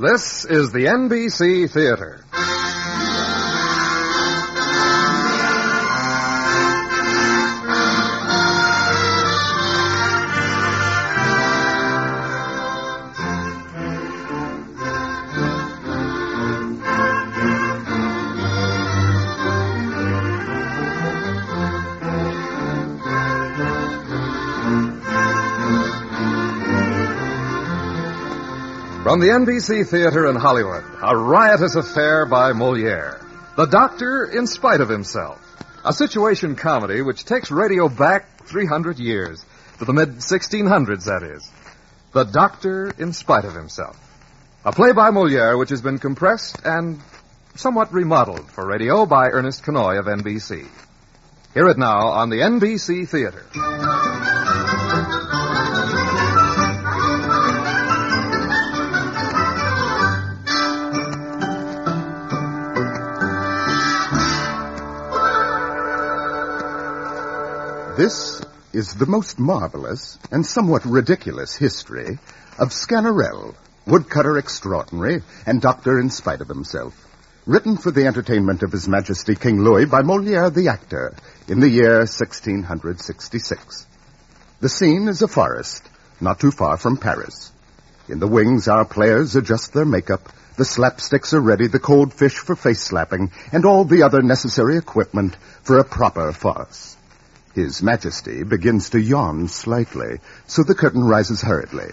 This is the NBC Theater. From the NBC Theater in Hollywood, a riotous affair by Moliere. The Doctor in Spite of Himself. A situation comedy which takes radio back 300 years, to the mid-1600s, that is. The Doctor in Spite of Himself. A play by Moliere which has been compressed and somewhat remodeled for radio by Ernest Kenoy of NBC. Hear it now on the NBC Theater. This is the most marvelous and somewhat ridiculous history of Sganarelle, woodcutter extraordinary and doctor in spite of himself, written for the entertainment of His Majesty King Louis by Moliere the actor in the year 1666. The scene is a forest, not too far from Paris. In the wings, our players adjust their makeup, the slapsticks are ready, the cold fish for face slapping, and all the other necessary equipment for a proper farce. His Majesty begins to yawn slightly, so the curtain rises hurriedly.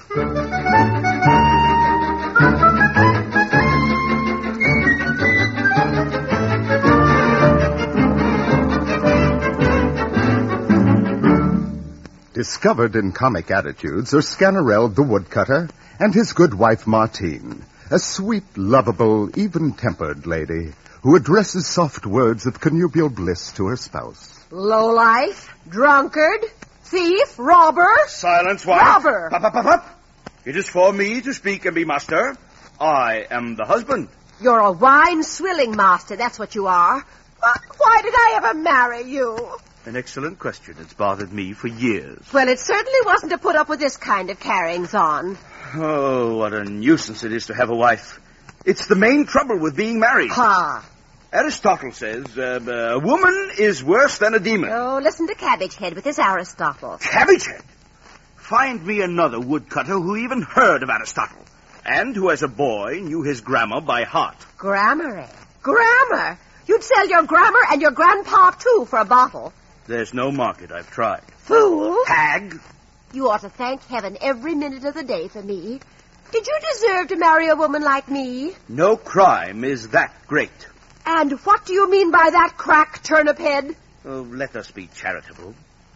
Discovered in comic attitudes are Sganarelle the woodcutter and his good wife Martine, a sweet, lovable, even-tempered lady who addresses soft words of connubial bliss to her spouse. Lowlife, drunkard, thief, robber. Silence, wife. Robber. Up. It is for me to speak and be master. I am the husband. You're a wine-swilling master, that's what you are. Why did I ever marry you? An excellent question. It's bothered me for years. Well, it certainly wasn't to put up with this kind of carryings-on. Oh, what a nuisance it is to have a wife. It's the main trouble with being married. Ha! Aristotle says, a woman is worse than a demon. Oh, listen to Cabbage Head with his Aristotle. Cabbage Head? Find me another woodcutter who even heard of Aristotle, and who as a boy knew his grammar by heart. Grammar, eh? Grammar? You'd sell your grammar and your grandpa, too, for a bottle. There's no market. I've tried. Fool! Hag! You ought to thank heaven every minute of the day for me. Did you deserve to marry a woman like me? No crime is that great. And what do you mean by that, crack turnip head? Oh, let us be charitable.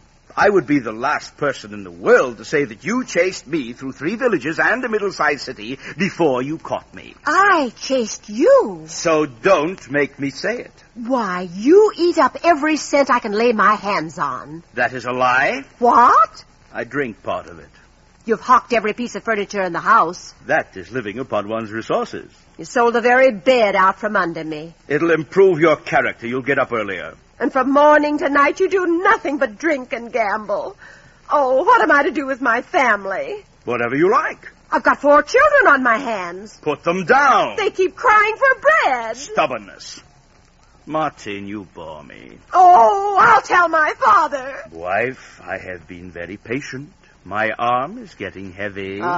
I would be the last person in the world to say that you chased me through 3 villages and a middle-sized city before you caught me. I chased you. So don't make me say it. Why, you eat up every cent I can lay my hands on. That is a lie. What? I drink part of it. You've hawked every piece of furniture in the house. That is living upon one's resources. You sold the very bed out from under me. It'll improve your character. You'll get up earlier. And from morning to night you do nothing but drink and gamble. Oh, what am I to do with my family? Whatever you like. I've got 4 children on my hands. Put them down. They keep crying for bread. Stubbornness. Martin, you bore me. Oh, I'll tell my father. Wife, I have been very patient. My arm is getting heavy. Oh,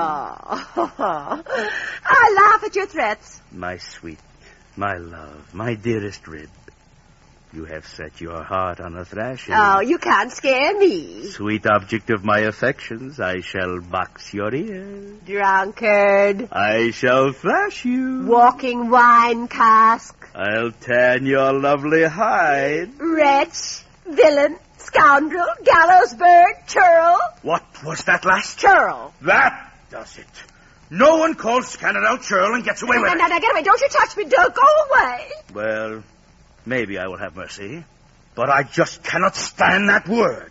I laugh at your threats. My sweet, my love, my dearest rib. You have set your heart on a thrashing. Oh, you can't scare me. Sweet object of my affections, I shall box your ears. Drunkard. I shall thrash you. Walking wine cask. I'll tan your lovely hide. Wretch. Villain. Scoundrel. Gallows bird. Churl. What was that last? Churl. That does it. No one calls Sganarelle churl and gets away with it. No, get away. Don't you touch me. Don't go away. Well, maybe I will have mercy, but I just cannot stand that word.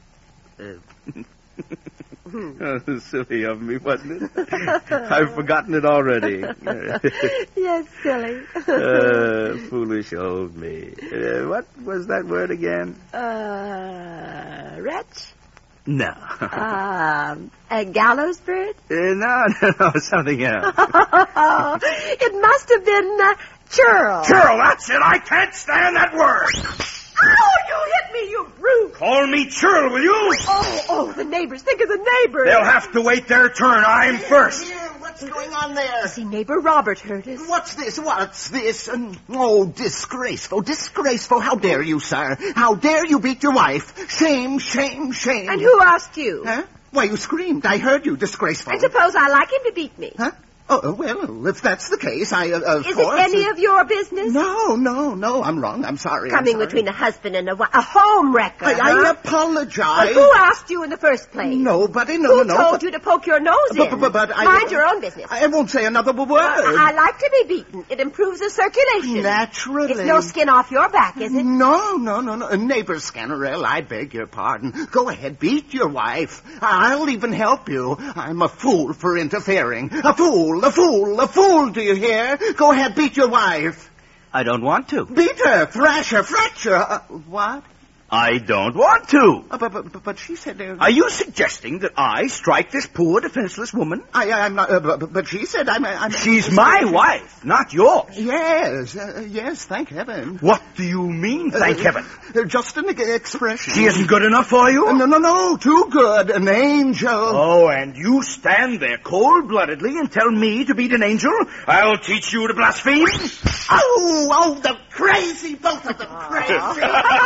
Oh, silly of me, wasn't it? I've forgotten it already. Yes, silly. Foolish old me. What was that word again? Wretch? No. A gallows bird? No, something else. It must have been churl. Churl, that's it. I can't stand that word. Ow, you hit me, you brute. Call me churl, will you? Oh, the neighbors. Think of the neighbors. They'll have to wait their turn. I'm first. Here, what's going on there? See, neighbor Robert heard us. What's this? What's this? Disgraceful, disgraceful. How dare you, sir? How dare you beat your wife? Shame, shame, shame. And who asked you? Huh? Why, you screamed. I heard you, disgraceful. I suppose I like him to beat me. Huh? Oh, well, if that's the case, of Is course... it any of your business? No, I'm wrong. I'm sorry. Coming between a husband and a wife. A home wrecker, I apologize. But who asked you in the first place? Nobody, Who told you to poke your nose in? But Mind your own business. I won't say another word. I like to be beaten. It improves the circulation. Naturally. It's no skin off your back, is it? No. Neighbor Scannerell, I beg your pardon. Go ahead, beat your wife. I'll even help you. I'm a fool for interfering. A fool, do you hear? Go ahead, beat your wife. I don't want to. Beat her, thrash her, fracture her. What? I don't want to. But she said... Are you suggesting that I strike this poor, defenseless woman? I'm not... but she said I'm... She's my wife, not yours. Yes, thank heaven. What do you mean, thank heaven? Just an expression. She isn't good enough for you? No, too good. An angel. Oh, and you stand there cold-bloodedly and tell me to beat an angel? I'll teach you to blaspheme. Oh, the crazy, both of them crazy.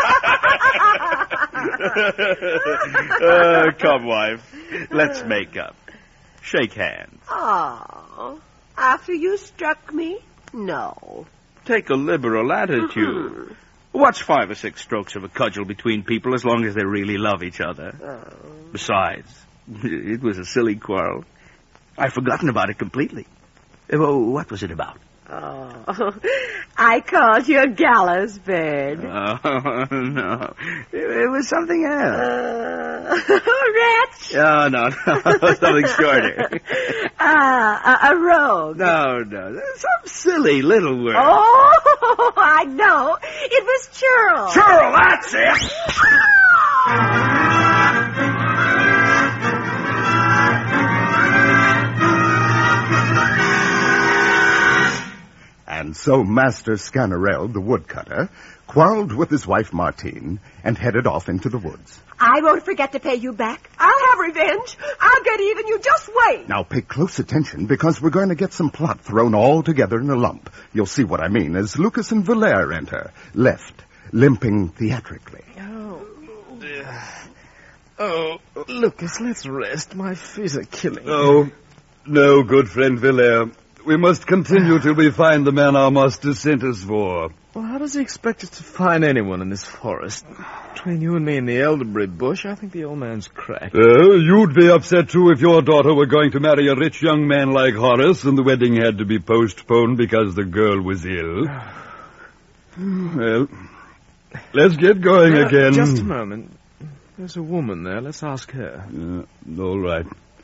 Come, wife. Let's make up. Shake hands. Oh, after you struck me? No. Take a liberal attitude. What's 5 or 6 strokes of a cudgel between people as long as they really love each other? Besides, it was a silly quarrel. I've forgotten about it completely. What was it about? Oh, I called you a gallows bird. Oh, no. It was something else. Wretch. Oh, no. Something shorter. A rogue. No. Some silly little word. Oh, I know. It was churl. Churl, that's it. And so Master Scannerell, the woodcutter, quarreled with his wife Martine and headed off into the woods. I won't forget to pay you back. I'll have revenge. I'll get even. You just wait. Now pay close attention, because we're going to get some plot thrown all together in a lump. You'll see what I mean as Lucas and Valere enter, left, limping theatrically. Oh, Lucas, let's rest. My feet are killing me. Oh, no, good friend Valere. We must continue till we find the man our master sent us for. Well, how does he expect us to find anyone in this forest? Between you and me in the elderberry bush, I think the old man's cracked. You'd be upset, too, if your daughter were going to marry a rich young man like Horace and the wedding had to be postponed because the girl was ill. Well, let's get going again. Just a moment. There's a woman there. Let's ask her. All right.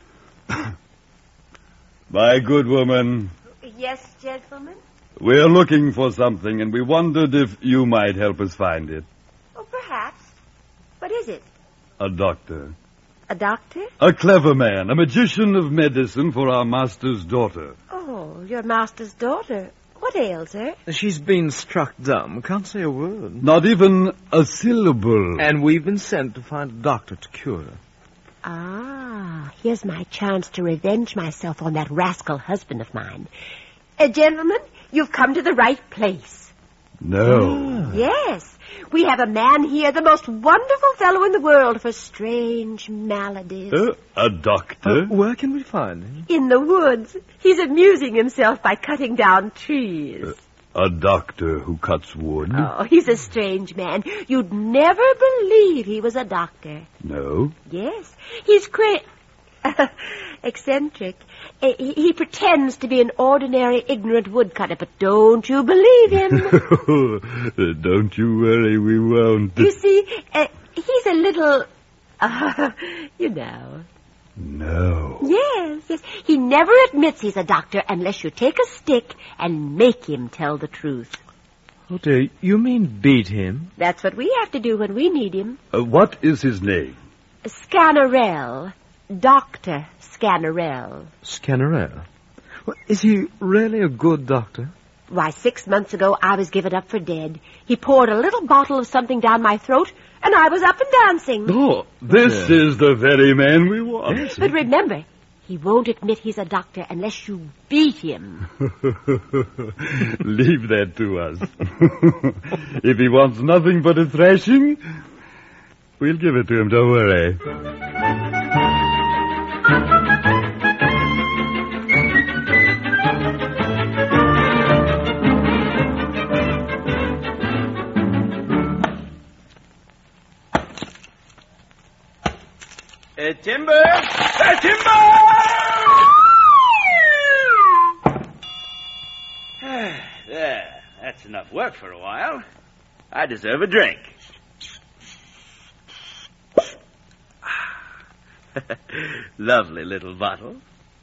My good woman. Yes, gentlemen? We're looking for something, and we wondered if you might help us find it. Oh, perhaps. What is it? A doctor. A doctor? A clever man, a magician of medicine for our master's daughter. Oh, your master's daughter. What ails her? She's been struck dumb. Can't say a word. Not even a syllable. And we've been sent to find a doctor to cure her. Ah, here's my chance to revenge myself on that rascal husband of mine. Gentlemen, you've come to the right place. No. Yes, we have a man here, the most wonderful fellow in the world for strange maladies. A doctor? Where can we find him? In the woods. He's amusing himself by cutting down trees. A doctor who cuts wood? Oh, he's a strange man. You'd never believe he was a doctor. No? Yes, he's eccentric. He pretends to be an ordinary, ignorant woodcutter, but don't you believe him. Don't you worry, we won't. You see, he's a little, you know. No. Yes. He never admits he's a doctor unless you take a stick and make him tell the truth. Oh, dear, you mean beat him? That's what we have to do when we need him. What is his name? Scannerell. Dr. Scannerell. Scannerell? Well, is he really a good doctor? Why, 6 months ago, I was given up for dead. He poured a little bottle of something down my throat, and I was up and dancing. Oh, this is the very man we want. Yes. But remember, he won't admit he's a doctor unless you beat him. Leave that to us. If he wants nothing but a thrashing, we'll give it to him, don't worry. Timber! Timber! There, that's enough work for a while. I deserve a drink. Lovely little bottle.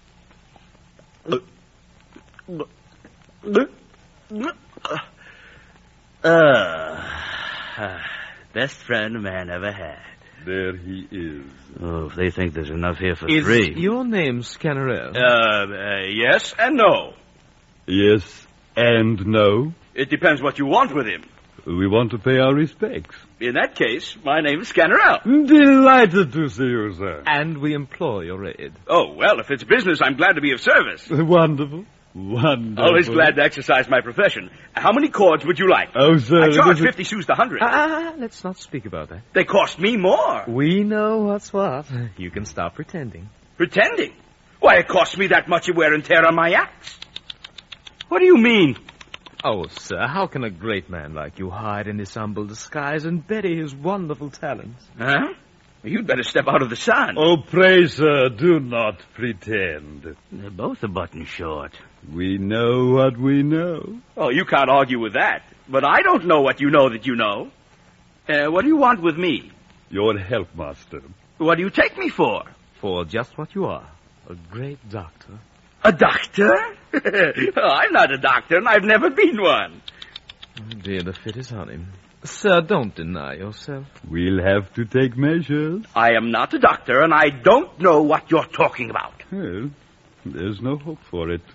Best friend a man ever had. There he is. Oh, if they think there's enough here for Is three. your name Scannerell? Yes and no. Yes and no. It depends what you want with him. We want to pay our respects. In that case, my name is Scannerell. Delighted to see you, sir. And we implore your aid. Oh, well, if it's business, I'm glad to be of service. Wonderful. Wonderful. Always glad to exercise my profession. How many cords would you like? Oh, sir. I charge 50 sous the 100. Let's not speak about that. They cost me more. We know what's what. You can stop pretending. Pretending? Why, it costs me that much of wear and tear on my axe. What do you mean? Oh, sir, how can a great man like you hide in his humble disguise and bury his wonderful talents? Huh? You'd better step out of the sun. Oh, pray, sir, do not pretend. They're both a button short. We know what we know. Oh, you can't argue with that. But I don't know what you know that you know. What do you want with me? Your help, master. What do you take me for? For just what you are, a great doctor. A doctor? I'm not a doctor, and I've never been one. Oh, dear, the fit is on him. Sir, don't deny yourself. We'll have to take measures. I am not a doctor, and I don't know what you're talking about. Well, there's no hope for it.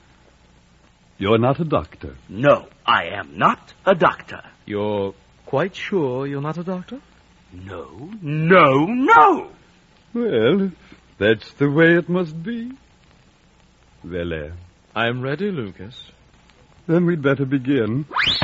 You're not a doctor. No, I am not a doctor. You're quite sure you're not a doctor? No, no, no. Well, if that's the way it must be. Well, I'm ready, Lucas. then we'd better begin.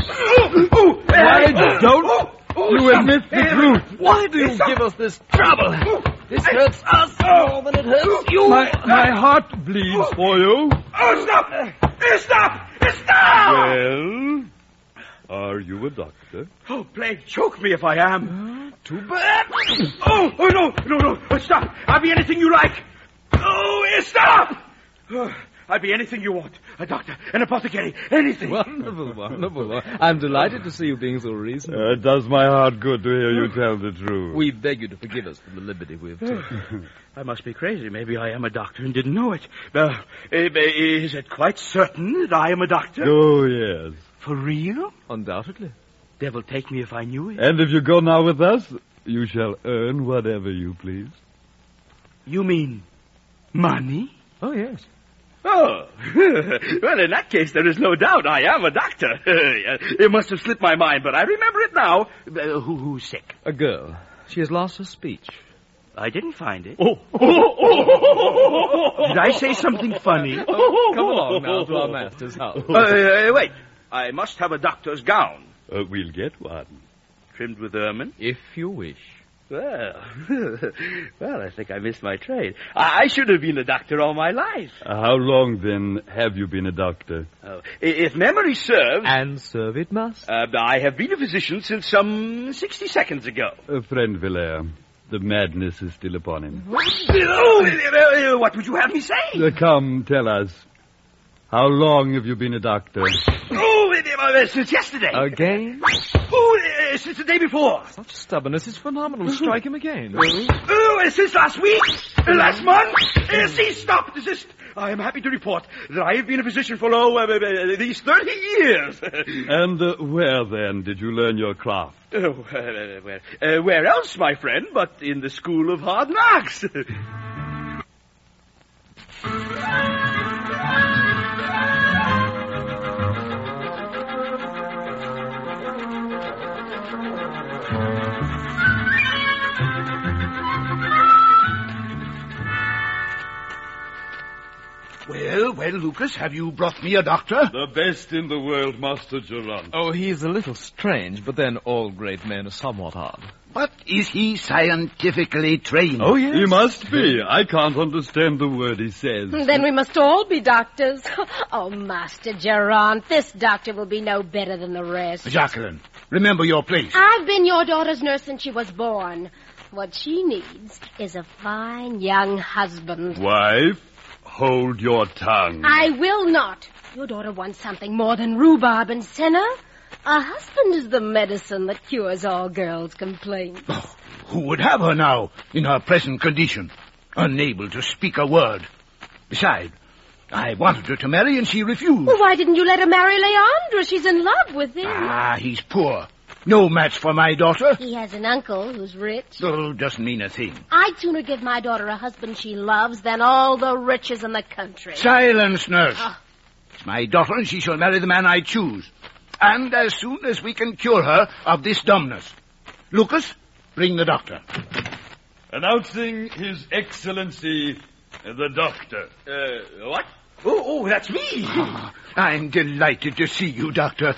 Why don't you admit the truth? Why do you give us this trouble? This hurts us more than it hurts you. My heart bleeds for you. Oh, stop! Stop! Stop! Well, are you a doctor? Oh, plague choke me if I am. Too bad. Oh, no. Stop. I'll be anything you like. Oh, stop! I'd be anything you want. A doctor, an apothecary, anything. Wonderful. I'm delighted to see you being so reasonable. It does my heart good to hear you tell the truth. We beg you to forgive us for the liberty we have taken. I must be crazy. Maybe I am a doctor and didn't know it. Is it quite certain that I am a doctor? Oh, yes. For real? Undoubtedly. Devil take me if I knew it. And if you go now with us, you shall earn whatever you please. You mean money? Oh, yes. Oh, well, in that case, there is no doubt I am a doctor. It must have slipped my mind, but I remember it now. Who's sick? A girl. She has lost her speech. I didn't find it. Oh. Did I say something funny? Come along now to our master's house. Wait. I must have a doctor's gown. We'll get one. Trimmed with ermine? If you wish. Well, I think I missed my trade. I should have been a doctor all my life. How long, then, have you been a doctor? If memory serves... And serve it must. I have been a physician since some 60 seconds ago. Friend Villaire, the madness is still upon him. What would you have me say? Come, tell us. How long have you been a doctor? Since yesterday. Again? Since the day before. Such stubbornness is phenomenal. Strike him again. Since last week. Last month. See, stop. Desist. I am happy to report that I have been a physician for, these 30 years. And where, then, did you learn your craft? Where else, my friend, but in the school of hard knocks? Well, Lucas, have you brought me a doctor? The best in the world, Master Geronte. Oh, he's a little strange, but then all great men are somewhat odd. But is he scientifically trained? Oh, yes. He must be. I can't understand the word he says. Then we must all be doctors. Oh, Master Geronte, this doctor will be no better than the rest. Jacqueline, remember your place. I've been your daughter's nurse since she was born. What she needs is a fine young husband. Wife, hold your tongue. I will not. Your daughter wants something more than rhubarb and senna. A husband is the medicine that cures all girls' complaints. Oh, who would have her now, in her present condition, unable to speak a word? Besides, I wanted her to marry and she refused. Well, why didn't you let her marry Leandro? She's in love with him. Ah, he's poor. No match for my daughter. He has an uncle who's rich. Oh, doesn't mean a thing. I'd sooner give my daughter a husband she loves than all the riches in the country. Silence, nurse. It's my daughter and she shall marry the man I choose. And as soon as we can cure her of this dumbness. Lucas, bring the doctor. Announcing His Excellency, the Doctor. What? Oh, that's me. I'm delighted to see you, Doctor.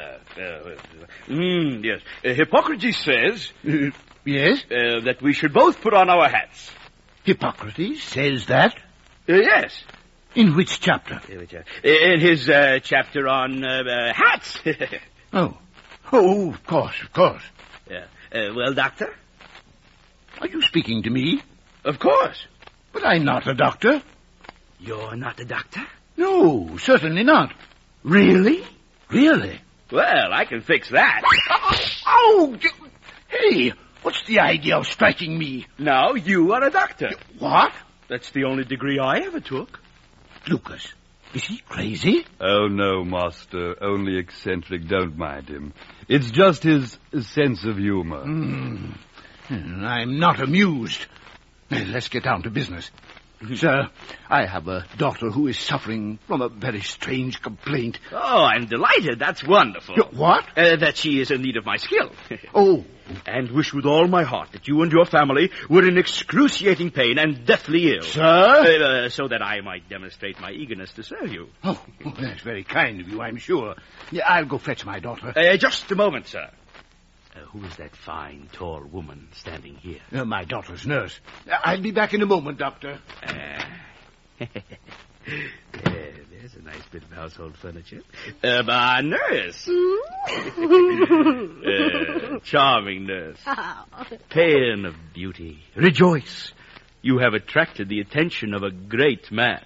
Yes. Hippocrates says... Yes? That we should both put on our hats. Hippocrates says that? Yes. In which chapter? In his chapter on hats. Oh, of course. Well, Doctor? Are you speaking to me? Of course. But I'm not a doctor. You're not a doctor? No, certainly not. Really? Really? Well, I can fix that. Oh! Hey, what's the idea of striking me? Now you are a doctor. What? That's the only degree I ever took. Lucas, is he crazy? Oh, no, Master. Only eccentric. Don't mind him. It's just his sense of humor. I'm not amused. Let's get down to business. Sir, I have a daughter who is suffering from a very strange complaint. Oh, I'm delighted. That's wonderful. What? That she is in need of my skill. Oh. And wish with all my heart that you and your family were in excruciating pain and deathly ill. Sir? So that I might demonstrate my eagerness to serve you. Oh, that's very kind of you, I'm sure. Yeah, I'll go fetch my daughter. Just a moment, sir. Who is that fine, tall woman standing here? My daughter's nurse. I'll be back in a moment, Doctor. There's a nice bit of household furniture. My nurse. Charming nurse. Paean of beauty. Rejoice. You have attracted the attention of a great man.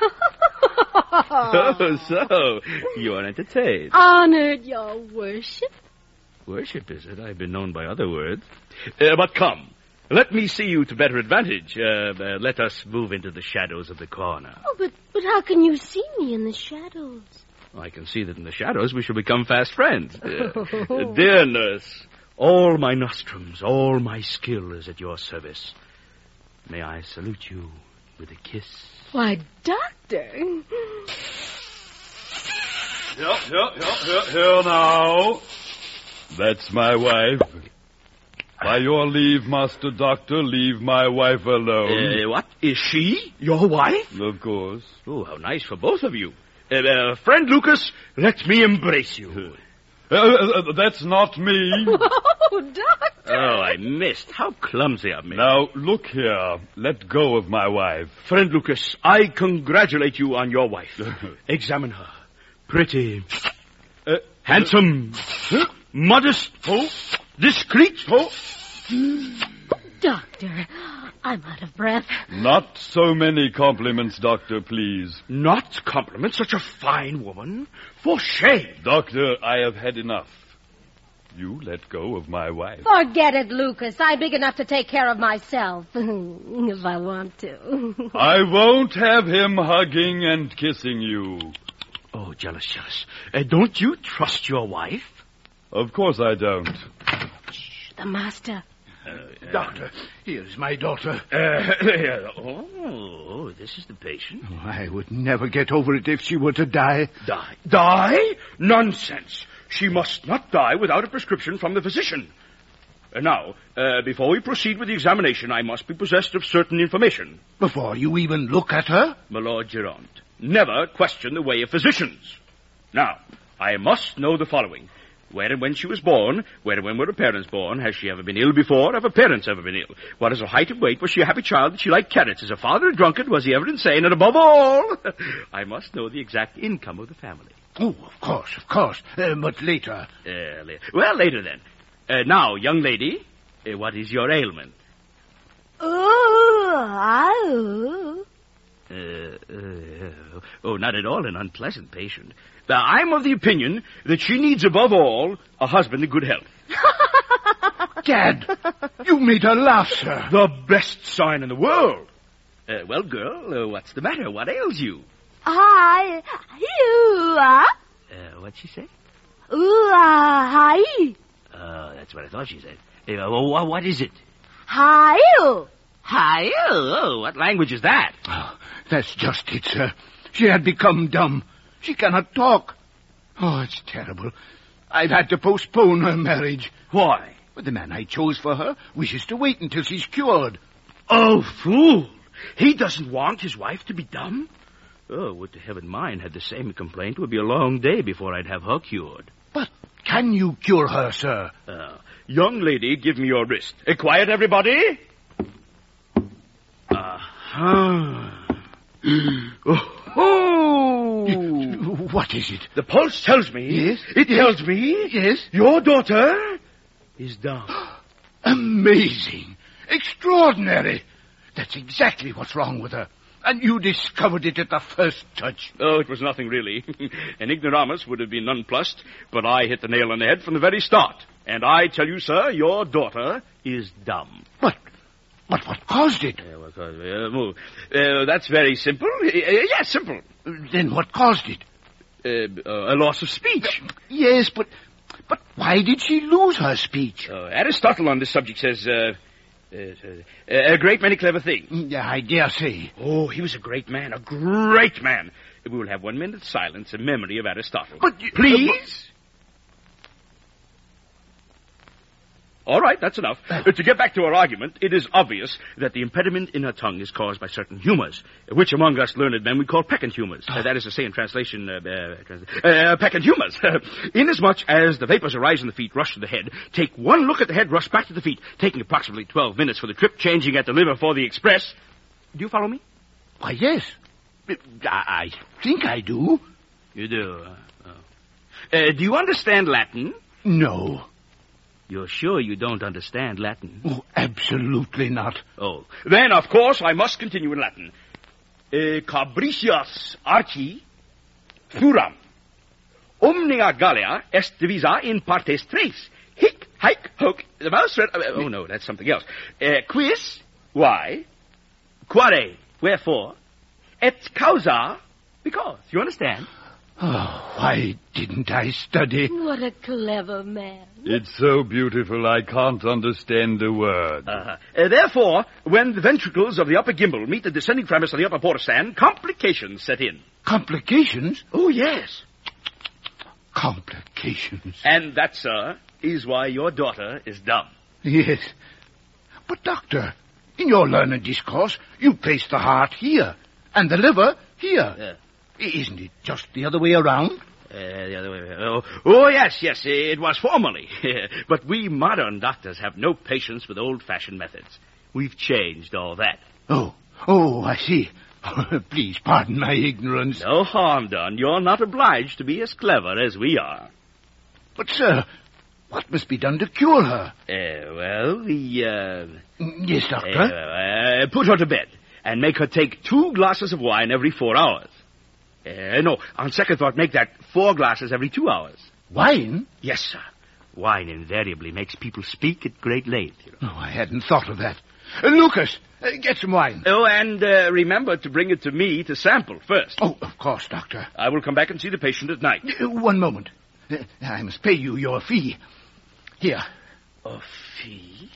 Oh, so you are entertained. Honored, your worship. Worship, is it? I've been known by other words. But come, let me see you to better advantage. Let us move into the shadows of the corner. Oh, but how can you see me in the shadows? I can see that in the shadows we shall become fast friends. Dear nurse, all my nostrums, all my skill is at your service. May I salute you with a kiss? Why, Doctor. Here now. That's my wife. By your leave, Master Doctor, leave my wife alone. What? Is she your wife? Of course. Oh, how nice for both of you. Friend Lucas, let me embrace you. That's not me. Oh, Doctor. Oh, I missed. How clumsy of me. Now, look here. Let go of my wife. Friend Lucas, I congratulate you on your wife. Examine her. Pretty. Handsome. Modest. Discreet. Doctor, I'm out of breath. Not so many compliments, Doctor, please. Not compliments? Such a fine woman? For shame. Doctor, I have had enough. You let go of my wife. Forget it, Lucas. I'm big enough to take care of myself. If I want to. I won't have him hugging and kissing you. Oh, jealous. Don't you trust your wife? Of course I don't. The master. Doctor, here's my daughter. Oh, this is the patient. I would never get over it if she were to die. Die? Nonsense. She must not die without a prescription from the physician. Now, before we proceed with the examination, I must be possessed of certain information. Before you even look at her? My Lord Gerard, never question the way of physicians. Now, I must know the following. Where and when she was born, where and when were her parents born, has she ever been ill before, have her parents ever been ill? What is her height and weight, was she a happy child, did she like carrots, is her father a drunkard, was he ever insane, and above all, I must know the exact income of the family. Oh, of course. But later. Well, later then. Now, young lady, what is your ailment? Not at all an unpleasant patient. Now, I'm of the opinion that she needs, above all, a husband in good health. Dad, you made her laugh, sir. The best sign in the world. Well, girl, what's the matter? What ails you? What'd she say? That's what I thought she said. What is it? Oh, what language is that? Oh, that's just it, sir. She had become dumb. She cannot talk. Oh, it's terrible. I've had to postpone her marriage. Why? Well, the man I chose for her wishes to wait until she's cured. Oh, fool! He doesn't want his wife to be dumb? Oh, would to heaven mine had the same complaint. It would be a long day before I'd have her cured. But can you cure her, sir? Young lady, give me your wrist. Quiet, everybody. What is it? The pulse tells me. Yes? It tells me. Yes? Your daughter is dumb. Amazing. Extraordinary. That's exactly what's wrong with her. And you discovered it at the first touch. Oh, it was nothing really. An ignoramus would have been nonplussed, but I hit the nail on the head from the very start. And I tell you, sir, your daughter is dumb. But what caused it? That's very simple. Yes, simple. Then what caused it? A loss of speech. Yes, but why did she lose her speech? Aristotle on this subject says, a great many clever things. Yeah, I dare say. Oh, he was a great man, a great man. We will have 1 minute's silence in memory of Aristotle. But please? All right, that's enough. To get back to our argument, it is obvious that the impediment in her tongue is caused by certain humors, which among us learned men we call peccant humors. That is to say, in translation, peccant humors. Inasmuch as the vapors arise in the feet, rush to the head, take one look at the head, rush back to the feet, taking approximately 12 minutes for the trip, changing at the liver for the express. Do you follow me? Why, yes. I think I do. You do? Do you understand Latin? No. You're sure you don't understand Latin? Oh, absolutely not. Oh, then, of course, I must continue in Latin. Cabricius arci furam. Omnia Gallia est divisa in partes tres. Hic, haec, hoc. The mouse read... oh, no, that's something else. Quis, why? Quare, wherefore? Et causa, because. You understand? Oh, why didn't I study? What a clever man. It's so beautiful I can't understand a word. Therefore, when the ventricles of the upper gimbal meet the descending premise of the upper portal stand, complications set in. Complications? Oh, yes. Complications. And that, sir, is why your daughter is dumb. Yes. But, Doctor, in your learned discourse, you place the heart here, and the liver here. Isn't it just the other way around? The other way around. Oh, yes, it was formerly. But we modern doctors have no patience with old-fashioned methods. We've changed all that. Oh, I see. Please pardon my ignorance. No harm done. You're not obliged to be as clever as we are. But, sir, what must be done to cure her? Yes, Doctor? Put her to bed and make her take 2 glasses of wine every 4 hours. No, on second thought, make that 4 glasses every 2 hours. Wine? Yes, sir. Wine invariably makes people speak at great length. Oh, I hadn't thought of that. Lucas, get some wine. Oh, and remember to bring it to me to sample first. Oh, of course, Doctor. I will come back and see the patient at night. One moment. I must pay you your fee. Here. A fee?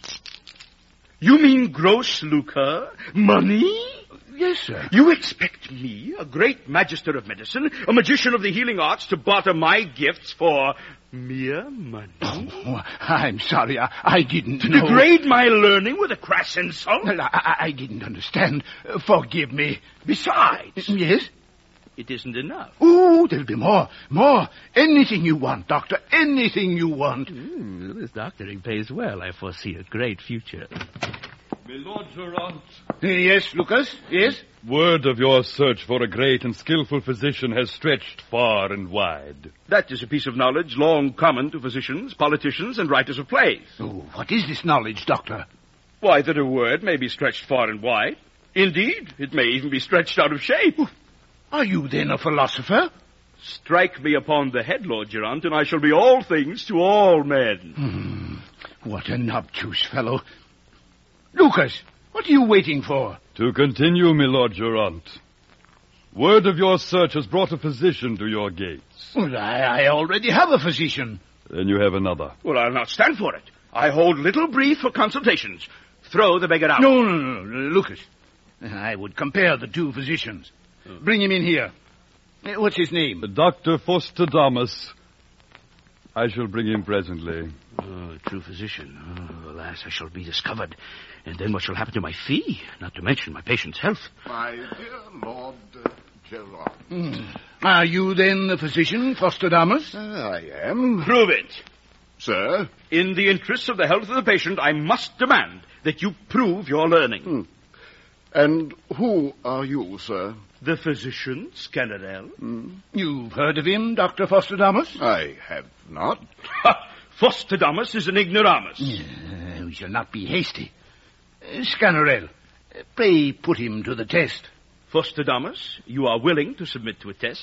You mean gross lucre? Money? Yes, sir. You expect me, a great magister of medicine, a magician of the healing arts, to barter my gifts for mere money? Oh, I'm sorry. I didn't To know. degrade my learning with a crass insult? Well, I didn't understand. Forgive me. Besides, Yes? it isn't enough. Oh, there'll be more. More. Anything you want, Doctor. Anything you want. This doctoring pays well. I foresee a great future. My Lord Durant, Yes, Lucas? Yes? word of your search for a great and skillful physician has stretched far and wide. That is a piece of knowledge long common to physicians, politicians, and writers of plays. Oh, what is this knowledge, Doctor? Why, that a word may be stretched far and wide. Indeed, it may even be stretched out of shape. Are you then a philosopher? Strike me upon the head, Lord Durant, and I shall be all things to all men. What an obtuse fellow. Lucas, what are you waiting for? To continue, my Lord Durant, word of your search has brought a physician to your gates. Well, I already have a physician. Then you have another. Well, I'll not stand for it. I hold little brief for consultations. Throw the beggar out. No, Lucas. I would compare the two physicians. Bring him in here. What's his name? Dr. Fosterdamus. I shall bring him presently. Oh, a true physician. Oh, alas, I shall be discovered. And then what shall happen to my fee? Not to mention my patient's health. My dear Lord Gerard. Are you then the physician, Fosterdamus? I am. Prove it. Sir? In the interests of the health of the patient, I must demand that you prove your learning. And who are you, sir? The physician, Sganarelle. You've heard of him, Dr. Fosterdamus? I have not. Fosterdamus is an ignoramus. We shall not be hasty. Sganarelle, pray put him to the test. Fosterdamus, you are willing to submit to a test?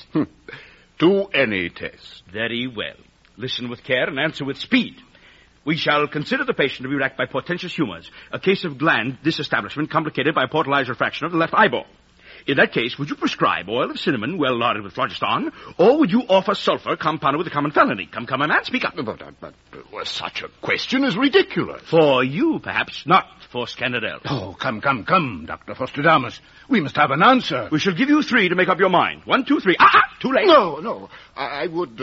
To any test. Very well. Listen with care and answer with speed. We shall consider the patient to be racked by portentous humors, a case of gland disestablishment complicated by a portalized refraction of the left eyeball. In that case, would you prescribe oil of cinnamon well larded with phlogiston, or would you offer sulfur compounded with a common felony? Come, my man, speak up. But such a question is ridiculous. For you, perhaps, not for Sganarelle. Oh, come, Dr. Fosterdamus. We must have an answer. We shall give you 3 to make up your mind. 1, 2, 3. Too late. No. I would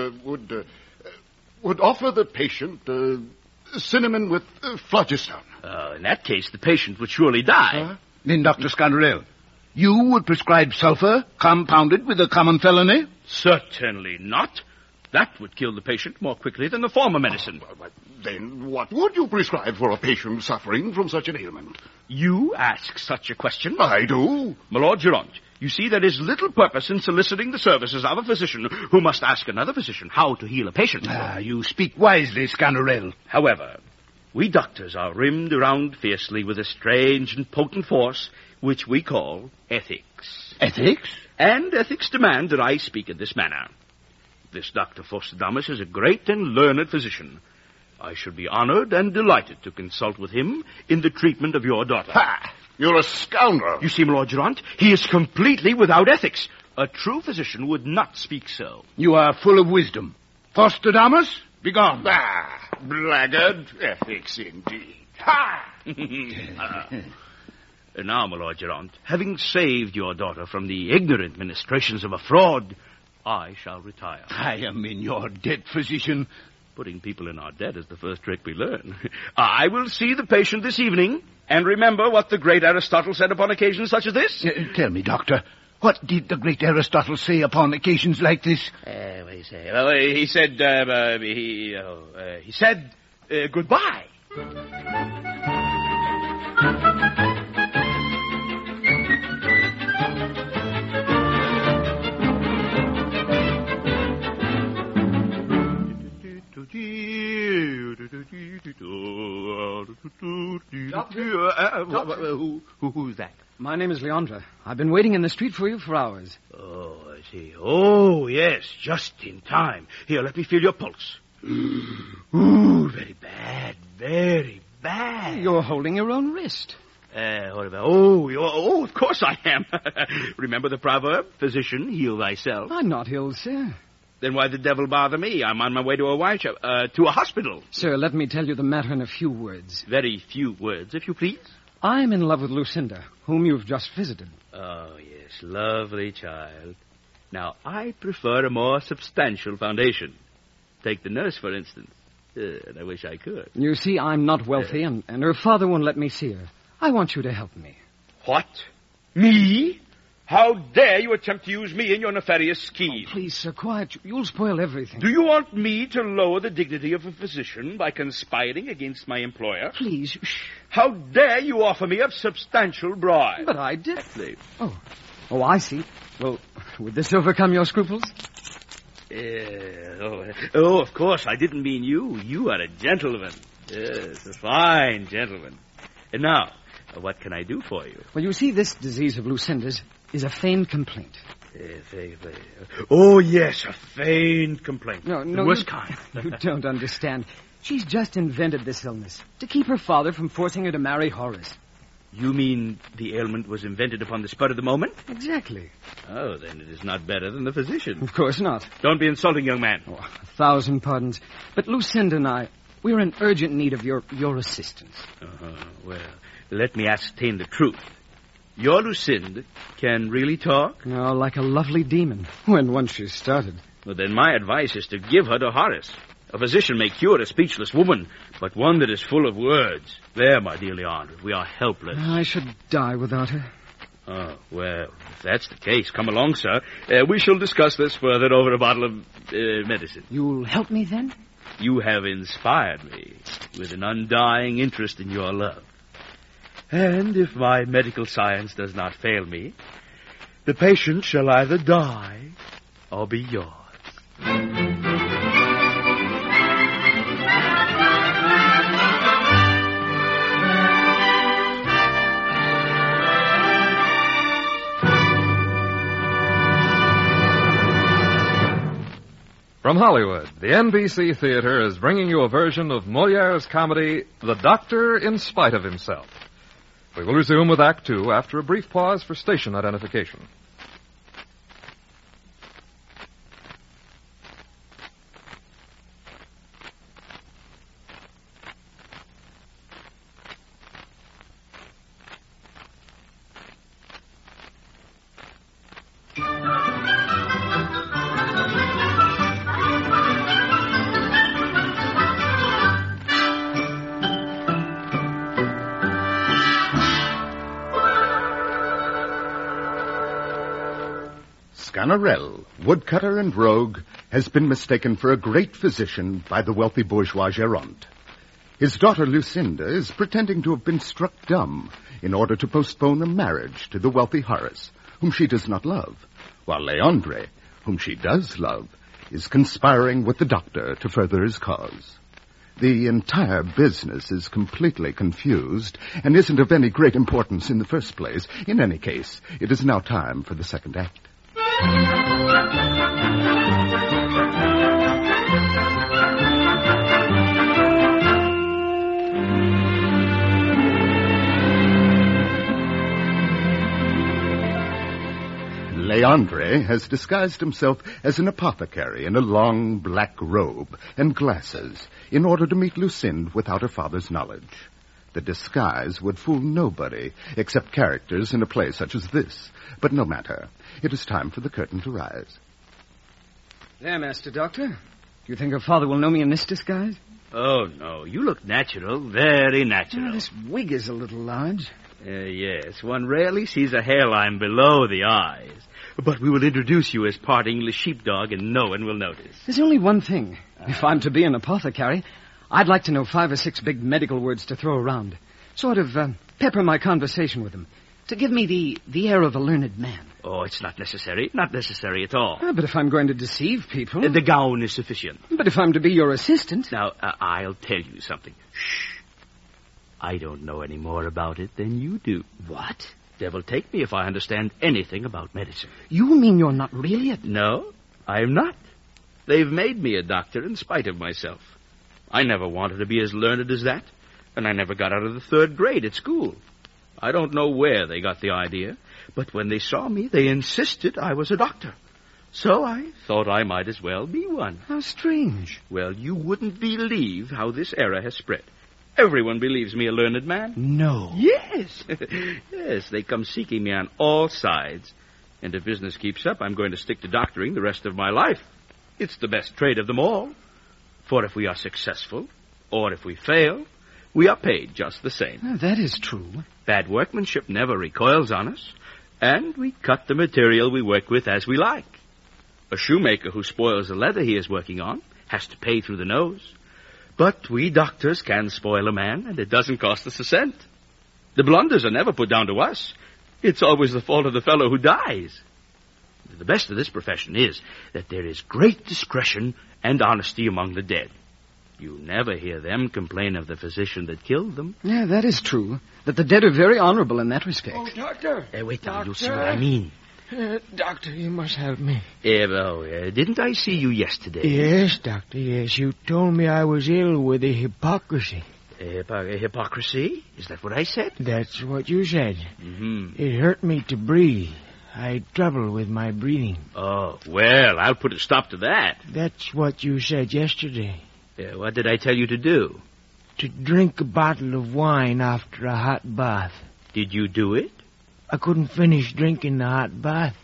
offer the patient cinnamon with phlogiston. In that case, the patient would surely die. Then, Dr. Sganarelle, you would prescribe sulfur compounded with a common felony? Certainly not. That would kill the patient more quickly than the former medicine. But then what would you prescribe for a patient suffering from such an ailment? You ask such a question? I do. My Lord Durant, you see there is little purpose in soliciting the services of a physician who must ask another physician how to heal a patient. You speak wisely, Sganarelle. However, we doctors are rimmed around fiercely with a strange and potent force which we call ethics. Ethics? And ethics demand that I speak in this manner. This Dr. Fosterdamus is a great and learned physician. I should be honored and delighted to consult with him in the treatment of your daughter. Ha! You're a scoundrel. You see, my Lord Durant, he is completely without ethics. A true physician would not speak so. You are full of wisdom. Fosterdamus, begone. Blackguard. Ethics, indeed. Ha! Now, my Lord Durant, having saved your daughter from the ignorant ministrations of a fraud, I shall retire. I am in your debt, physician. Putting people in our debt is the first trick we learn. I will see the patient this evening, and remember what the great Aristotle said upon occasions such as this. Tell me, Doctor, what did the great Aristotle say upon occasions like this? What did he say? Well, he said, goodbye. Who's that? My name is Leandra. I've been waiting in the street for you for hours. Oh, I see. Oh, yes, just in time. Here, let me feel your pulse. Ooh, very bad, very bad. You're holding your own wrist. What about... Oh, of course I am. Remember the proverb? Physician, heal thyself. I'm not ill, sir. Then why the devil bother me? I'm on my way to a wine shop, to a hospital. Sir, let me tell you the matter in a few words. Very few words, if you please. I'm in love with Lucinda, whom you've just visited. Oh, yes, lovely child. Now, I prefer a more substantial foundation. Take the nurse, for instance. And I wish I could. You see, I'm not wealthy, and her father won't let me see her. I want you to help me. What? Me? How dare you attempt to use me in your nefarious scheme? Oh, please, sir, quiet. You'll spoil everything. Do you want me to lower the dignity of a physician by conspiring against my employer? Please, shh. How dare you offer me a substantial bribe? But I did. Please. Oh, I see. Well, would this overcome your scruples? Of course, I didn't mean you. You are a gentleman. Yes, a fine gentleman. And now, what can I do for you? Well, you see, this disease of Lucinda's is a feigned complaint. Oh, yes, a feigned complaint. No, the worst kind. You don't understand. She's just invented this illness to keep her father from forcing her to marry Horace. You mean the ailment was invented upon the spur of the moment? Exactly. Oh, then it is not better than the physician. Of course not. Don't be insulting, young man. Oh, 1,000 pardons. But Lucinda and I, we're in urgent need of your assistance. Well, let me ascertain the truth. Your Lucinda can really talk? No, like a lovely demon, when once she's started. Well, then my advice is to give her to Horace. A physician may cure a speechless woman, but one that is full of words. There, my dear Leandre, we are helpless. I should die without her. Oh, well, if that's the case, come along, sir. We shall discuss this further over a bottle of medicine. You'll help me, then? You have inspired me with an undying interest in your love. And if my medical science does not fail me, the patient shall either die or be yours. From Hollywood, the NBC Theater is bringing you a version of Molière's comedy, The Doctor in Spite of Himself. We will resume with Act Two after a brief pause for station identification. Sganarelle, woodcutter and rogue, has been mistaken for a great physician by the wealthy bourgeois Geronte. His daughter Lucinda is pretending to have been struck dumb in order to postpone a marriage to the wealthy Horace, whom she does not love, while Leandre, whom she does love, is conspiring with the doctor to further his cause. The entire business is completely confused and isn't of any great importance in the first place. In any case, it is now time for the second act. Leandre has disguised himself as an apothecary in a long black robe and glasses in order to meet Lucinde without her father's knowledge. The disguise would fool nobody except characters in a play such as this. But no matter. It is time for the curtain to rise. There, Master Doctor. Do you think her father will know me in this disguise? Oh, no. You look natural. Very natural. This wig is a little large. Yes. One rarely sees a hairline below the eyes. But we will introduce you as part English sheepdog, and no one will notice. There's only one thing. If I'm to be an apothecary, I'd like to know 5 or 6 big medical words to throw around. Sort of pepper my conversation with them. To give me the air of a learned man. Oh, it's not necessary. Not necessary at all. But if I'm going to deceive people... The gown is sufficient. But if I'm to be your assistant... Now, I'll tell you something. Shh. I don't know any more about it than you do. What? Devil take me if I understand anything about medicine. You mean you're not really a... No, I am not. They've made me a doctor in spite of myself. I never wanted to be as learned as that, and I never got out of the 3rd grade at school. I don't know where they got the idea, but when they saw me, they insisted I was a doctor. So I thought I might as well be one. How strange. Well, you wouldn't believe how this error has spread. Everyone believes me a learned man. No. Yes. Yes, they come seeking me on all sides. And if business keeps up, I'm going to stick to doctoring the rest of my life. It's the best trade of them all. For if we are successful, or if we fail, we are paid just the same. Well, that is true. Bad workmanship never recoils on us, and we cut the material we work with as we like. A shoemaker who spoils the leather he is working on has to pay through the nose. But we doctors can spoil a man, and it doesn't cost us a cent. The blunders are never put down to us. It's always the fault of the fellow who dies. The best of this profession is that there is great discretion and honesty among the dead. You never hear them complain of the physician that killed them. Yeah, that is true. That the dead are very honorable in that respect. Oh, Doctor. Wait now, Doctor. you'll see what I mean. Doctor, you must help me. Didn't I see you yesterday? Yes, Doctor, yes. You told me I was ill with a hypocrisy. Hypocrisy? Is that what I said? That's what you said. Mm-hmm. It hurt me to breathe. I had trouble with my breathing. Oh, well, I'll put a stop to that. That's what you said yesterday. What did I tell you to do? To drink a bottle of wine after a hot bath. Did you do it? I couldn't finish drinking the hot bath.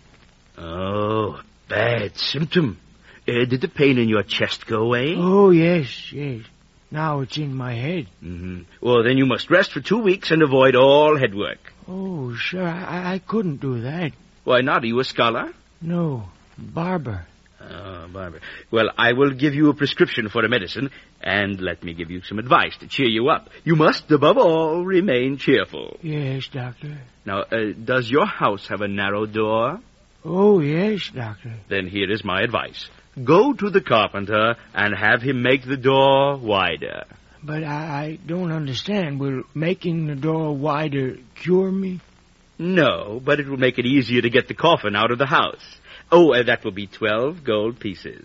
Oh, bad symptom. Did the pain in your chest go away? Oh, yes, yes. Now it's in my head. Mm-hmm. Well, then you must rest for 2 weeks and avoid all head work. Oh, sir, I couldn't do that. Why not? Are you a scholar? No, barber. Oh, barber. Well, I will give you a prescription for a medicine, and let me give you some advice to cheer you up. You must, above all, remain cheerful. Yes, Doctor. Now, does your house have a narrow door? Oh, yes, Doctor. Then here is my advice. Go to the carpenter and have him make the door wider. But I don't understand. Will making the door wider cure me? No, but it will make it easier to get the coffin out of the house. Oh, that will be 12 gold pieces.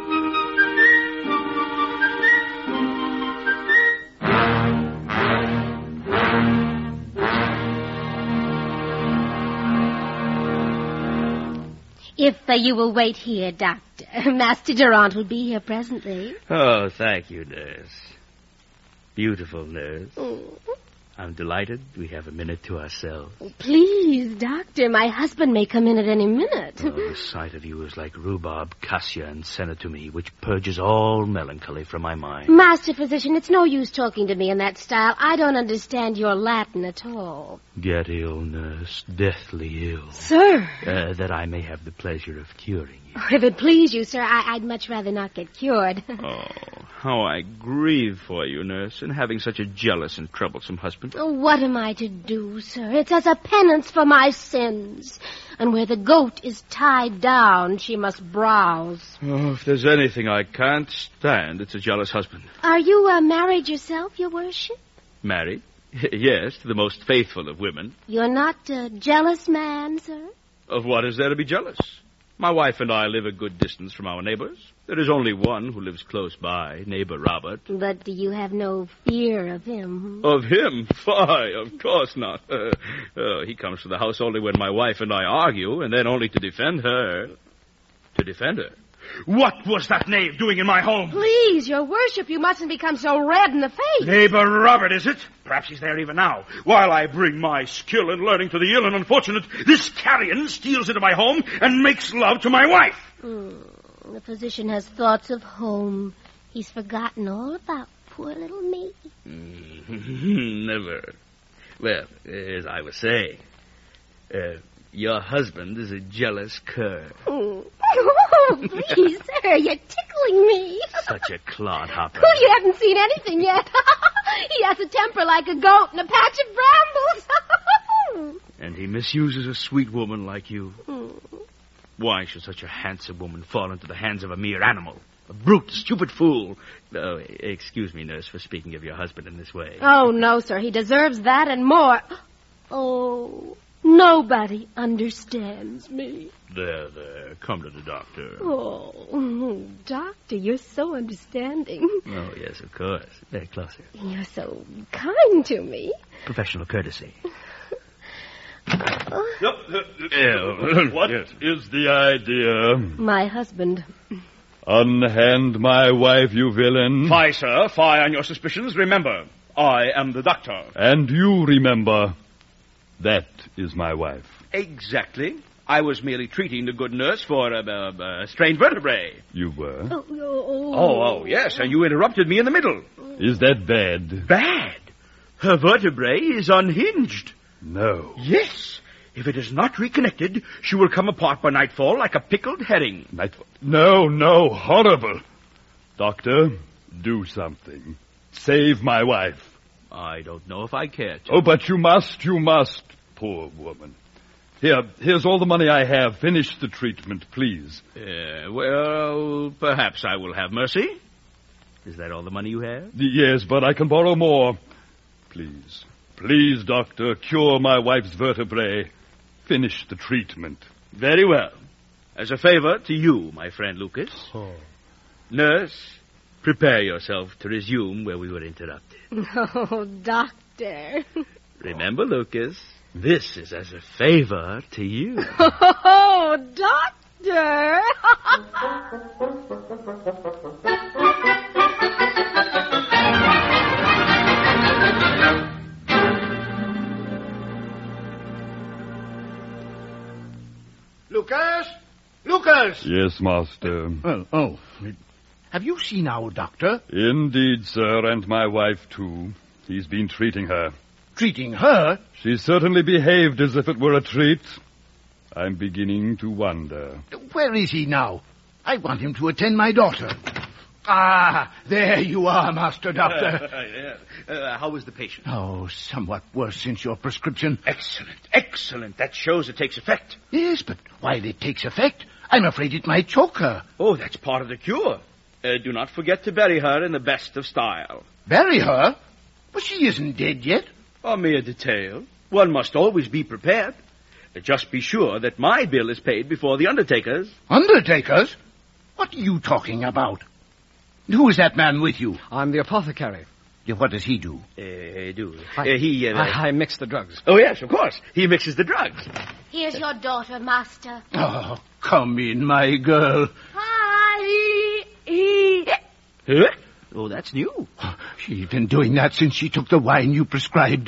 If you will wait here, Doctor. Master Durant will be here presently. Oh, thank you, nurse. Beautiful nurse. Oh. I'm delighted we have a minute to ourselves. Please, Doctor, my husband may come in at any minute. Oh, the sight of you is like rhubarb, cassia, and senna to me, which purges all melancholy from my mind. Master Physician, it's no use talking to me in that style. I don't understand your Latin at all. Get ill, nurse, deathly ill. Sir. That I may have the pleasure of curing you. If it please you, sir, I'd much rather not get cured. Oh, how I grieve for you, nurse, in having such a jealous and troublesome husband. Oh, what am I to do, sir? It's as a penance for my sins. And where the goat is tied down, she must browse. Oh, if there's anything I can't stand, it's a jealous husband. Are you married yourself, your worship? Married? Yes, to the most faithful of women. You're not a jealous man, sir? Of what is there to be jealous? My wife and I live a good distance from our neighbors. There is only one who lives close by, neighbor Robert. But you have no fear of him? Of him? Why, of course not. He comes to the house only when my wife and I argue, and then only to defend her. To defend her? What was that knave doing in my home? Please, your worship, you mustn't become so red in the face. Neighbor Robert, is it? Perhaps he's there even now. While I bring my skill in learning to the ill and unfortunate, this carrion steals into my home and makes love to my wife. The physician has thoughts of home. He's forgotten all about poor little me. Never. Well, as I was saying, your husband is a jealous cur. Oh, please, sir, you're tickling me. Such a clodhopper. Oh, you haven't seen anything yet. He has a temper like a goat and a patch of brambles. And he misuses a sweet woman like you. Why should such a handsome woman fall into the hands of a mere animal? A brute, stupid fool. Oh, excuse me, nurse, for speaking of your husband in this way. Oh, no, sir. He deserves that and more. Oh, Nobody understands me. There. Come to the doctor. Oh, Doctor, you're so understanding. Oh, yes, of course. Very closer. You're so kind to me. Professional courtesy. What is the idea? My husband. Unhand my wife, you villain. Fie, sir. Fie on your suspicions. Remember, I am the doctor. And you remember, that is my wife. Exactly. I was merely treating the good nurse for a strained vertebrae. You were? Oh, yes, and you interrupted me in the middle. Is that bad? Bad? Her vertebrae is unhinged. No. Yes. If it is not reconnected, she will come apart by nightfall like a pickled herring. Nightfall? No, horrible. Doctor, do something. Save my wife. I don't know if I care to. Oh, but you must. Poor woman. Here's all the money I have. Finish the treatment, please. Well, perhaps I will have mercy. Is that all the money you have? Yes, but I can borrow more. Please, doctor, cure my wife's vertebrae. Finish the treatment. Very well. As a favor to you, my friend Lucas. Oh. Nurse, prepare yourself to resume where we were interrupted. Oh, Doctor. Remember, Lucas, this is as a favor to you. Oh, Doctor. Lucas! Yes, master. Have you seen our doctor? Indeed, sir, and my wife, too. He's been treating her. Treating her? She certainly behaved as if it were a treat. I'm beginning to wonder. Where is he now? I want him to attend my daughter. Ah, there you are, Master Doctor. How is the patient? Oh, somewhat worse since your prescription. Excellent. That shows it takes effect. Yes, but while it takes effect, I'm afraid it might choke her. Oh, that's part of the cure. Do not forget to bury her in the best of style. Bury her? But she isn't dead yet. A mere detail. One must always be prepared. Just be sure that my bill is paid before the undertaker's. Undertaker's? What are you talking about? Who is that man with you? I'm the apothecary. What does he do? I mix the drugs. Oh, yes, of course. He mixes the drugs. Here's your daughter, Master. Oh, come in, my girl. Hi. Huh? Oh, that's new. She's been doing that since she took the wine you prescribed.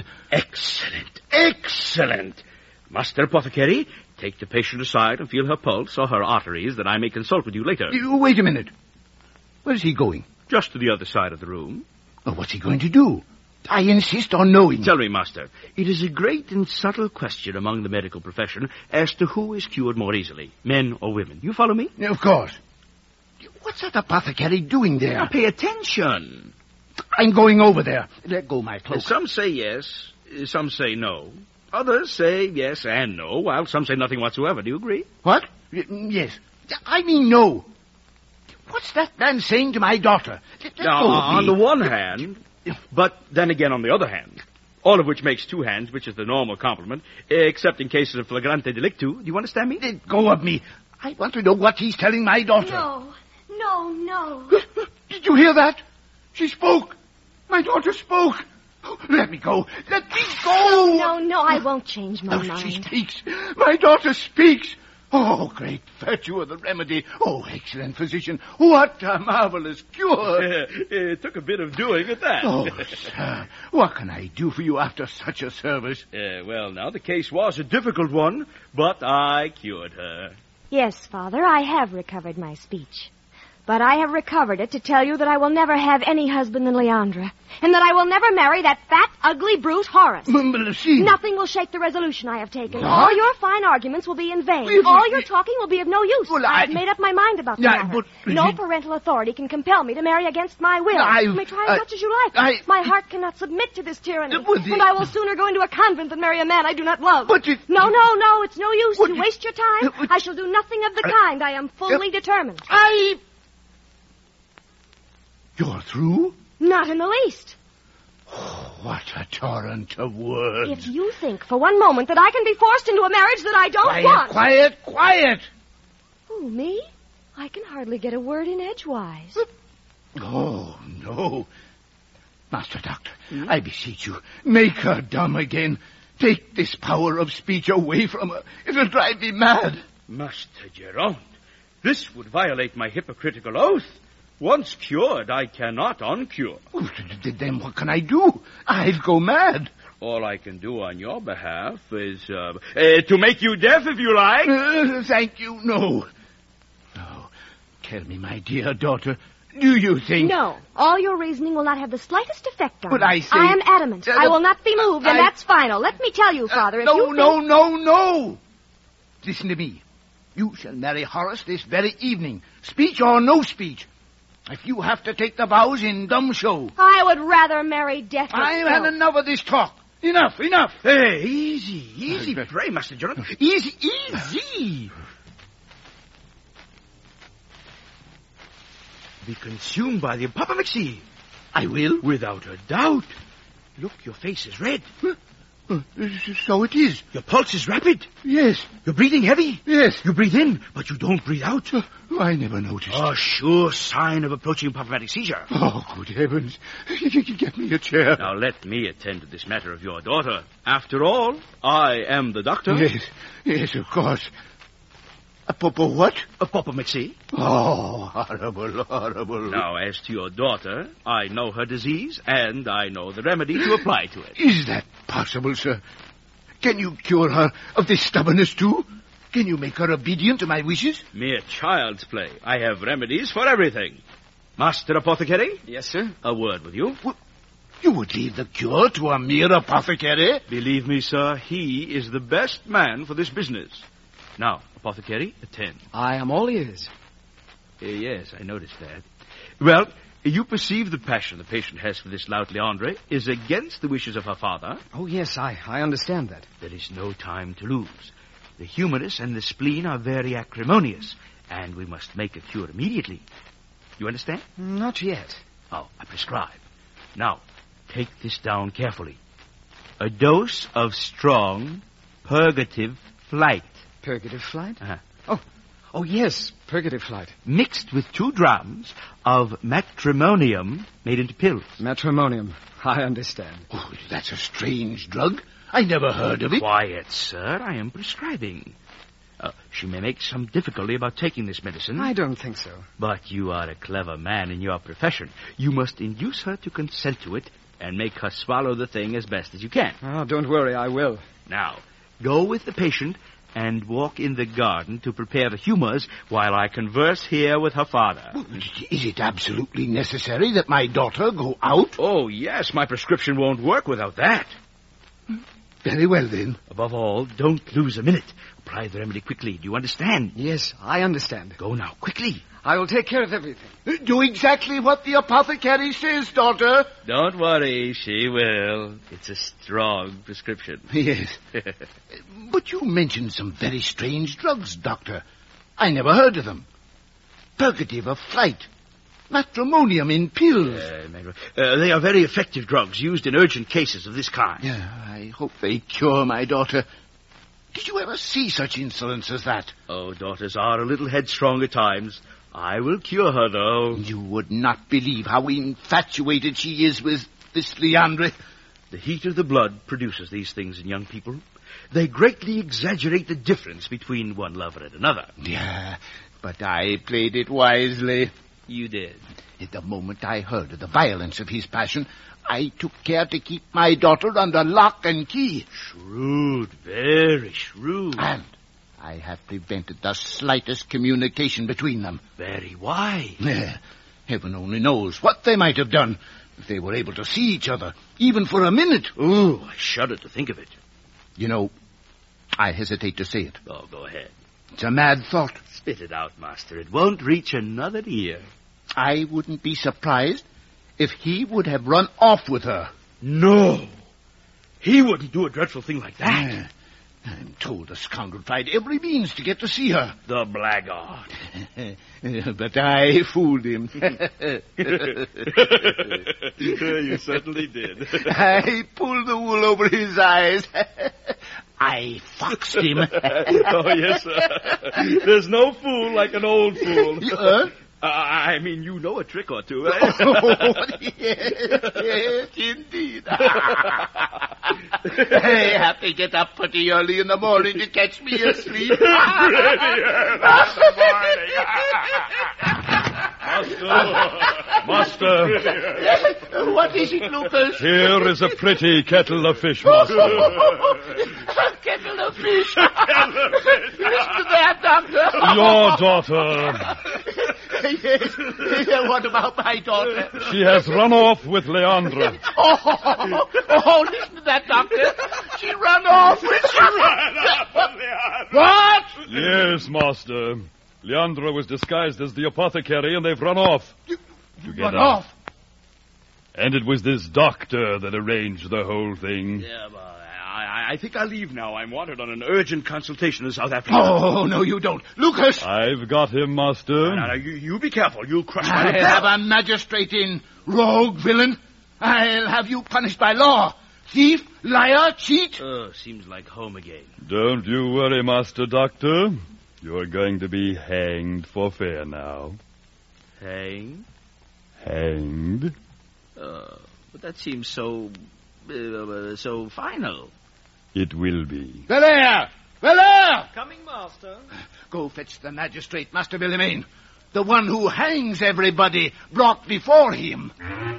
Excellent. Master Apothecary, take the patient aside and feel her pulse or her arteries that I may consult with you later. Wait a minute. Where's he going? Just to the other side of the room. Well, what's he going to do? I insist on knowing. Tell me, Master, it is a great and subtle question among the medical profession as to who is cured more easily, men or women. You follow me? Of course. What's that apothecary doing there? Now, pay attention. I'm going over there. Let go my cloak. Some say yes, some say no. Others say yes and no, while some say nothing whatsoever. Do you agree? What? Yes. I mean no. What's that man saying to my daughter? On the one hand, but then again on the other hand. All of which makes two hands, which is the normal complement, except in cases of flagrante delictu. Do you understand me? Let go of me. I want to know what he's telling my daughter. No. Did you hear that? She spoke. My daughter spoke. Let me go. Let me go. No, I won't change my mind. She speaks. My daughter speaks. Oh, great virtue of the remedy. Oh, excellent physician. What a marvelous cure. It took a bit of doing at that. Oh, sir, what can I do for you after such a service? Well, now, the case was a difficult one, but I cured her. Yes, Father, I have recovered my speech. But I have recovered it to tell you that I will never have any husband than Leandra, and that I will never marry that fat, ugly brute Horace. Nothing will shake the resolution I have taken. What? All your fine arguments will be in vain. All your talking will be of no use. Well, I have made up my mind about the matter. But, no parental authority can compel me to marry against my will. You may try as much as you like. My heart cannot submit to this tyranny, and I will sooner go into a convent than marry a man I do not love. But No, it's no use. You waste your time. I shall do nothing of the kind. I am fully determined. You're through? Not in the least. What a torrent of words. If you think for one moment that I can be forced into a marriage that I don't want... Quiet! Who, me? I can hardly get a word in edgewise. Oh, no. Master Doctor, I beseech you, make her dumb again. Take this power of speech away from her. It'll drive me mad. Master Gerard, this would violate my hypocritical oath. Once cured, I cannot uncure. Then what can I do? I'll go mad. All I can do on your behalf is to make you deaf, if you like. Thank you, no. No. Tell me, my dear daughter, do you think... No. All your reasoning will not have the slightest effect on But me. I say... I am adamant. I will not be moved, and that's final. Let me tell you, Father, if you think... No. Listen to me. You shall marry Horace this very evening. Speech or no speech. If you have to take the vows in dumb show. I would rather marry Death I've had enough of this talk. Enough. Hey, easy, pray, Master John. Easy. Be consumed by the apoplexy. I will. Without a doubt. Look, your face is red. So it is. Your pulse is rapid. Yes. You're breathing heavy. Yes. You breathe in, but you don't breathe out. I never noticed. A sure sign of approaching apoplectic seizure. Oh, good heavens. Get me a chair. Now let me attend to this matter of your daughter. After all, I am the doctor. Yes, of course. What? Apoplexy. Oh, horrible. Now, as to your daughter, I know her disease, and I know the remedy to apply to it. Is that possible, sir? Can you cure her of this stubbornness, too? Can you make her obedient to my wishes? Mere child's play. I have remedies for everything. Master Apothecary? Yes, sir? A word with you. You would leave the cure to a mere apothecary? Believe me, sir, he is the best man for this business. Now, Apothecary, attend. I am all ears. Yes, I noticed that. Well, you perceive the passion the patient has for this lout Leandre is against the wishes of her father. Oh, yes, I understand that. There is no time to lose. The humerus and the spleen are very acrimonious, and we must make a cure immediately. You understand? Not yet. Oh, I prescribe. Now, take this down carefully. A dose of strong purgative flight. Purgative flight? Uh-huh. Oh, yes, purgative flight. Mixed with 2 drachms of matrimonium made into pills. Matrimonium, I understand. Oh, that's a strange drug. I never heard of it. Quiet, sir. I am prescribing. She may make some difficulty about taking this medicine. I don't think so. But you are a clever man in your profession. You must induce her to consent to it and make her swallow the thing as best as you can. Oh, don't worry, I will. Now, go with the patient and walk in the garden to prepare the humors while I converse here with her father. Is it absolutely necessary that my daughter go out? Oh, yes. My prescription won't work without that. Very well, then. Above all, don't lose a minute. Apply the remedy quickly. Do you understand? Yes, I understand. Go now, quickly. I will take care of everything. Do exactly what the apothecary says, daughter. Don't worry, she will. It's a strong prescription. Yes. But you mentioned some very strange drugs, Doctor. I never heard of them. Purgative of flight. Matrimonium in pills. They are very effective drugs used in urgent cases of this kind. Yeah, I hope they cure my daughter. Did you ever see such insolence as that? Oh, daughters are a little headstrong at times. I will cure her, though. You would not believe how infatuated she is with this Leandre. The heat of the blood produces these things in young people. They greatly exaggerate the difference between one lover and another. Yeah, but I played it wisely. You did. At the moment I heard of the violence of his passion, I took care to keep my daughter under lock and key. Shrewd, very shrewd. And I have prevented the slightest communication between them. Very wise. Yeah, heaven only knows what they might have done if they were able to see each other, even for a minute. Ooh, I shudder to think of it. You know, I hesitate to say it. Oh, go ahead. It's a mad thought. Spit it out, Master. It won't reach another ear. I wouldn't be surprised if he would have run off with her. No. He wouldn't do a dreadful thing like that. I'm told the scoundrel tried every means to get to see her. The blackguard. But I fooled him. You certainly did. I pulled the wool over his eyes. I foxed him. Oh, yes, sir. There's no fool like an old fool. I mean, you know a trick or two. Yes, indeed. I have to get up pretty early in the morning to catch me asleep. Pretty early in the morning. Master. What is it, Lucas? Here is a pretty kettle of fish, Master. A kettle of fish. Listen to that, Doctor. Your daughter. Yes. What about my daughter? She has run off with Leandra. Oh, listen to that, Doctor. She ran off with... What? Yes, Master. Leandra was disguised as the apothecary, and they've run off. Run off? And it was this doctor that arranged the whole thing. Yeah, but I think I'll leave now. I'm wanted on an urgent consultation in South Africa. Oh, no, you don't. Lucas! I've got him, Master. No, you be careful. You'll crush my I'll have a magistrate in, rogue villain. I'll have you punished by law. Thief, liar, cheat. Seems like home again. Don't you worry, Master Doctor. You're going to be hanged for fair now. Hanged? Hanged? But that seems so final. It will be. Belair! Belair! Coming, Master. Go fetch the magistrate, Master Billy, the one who hangs everybody brought before him.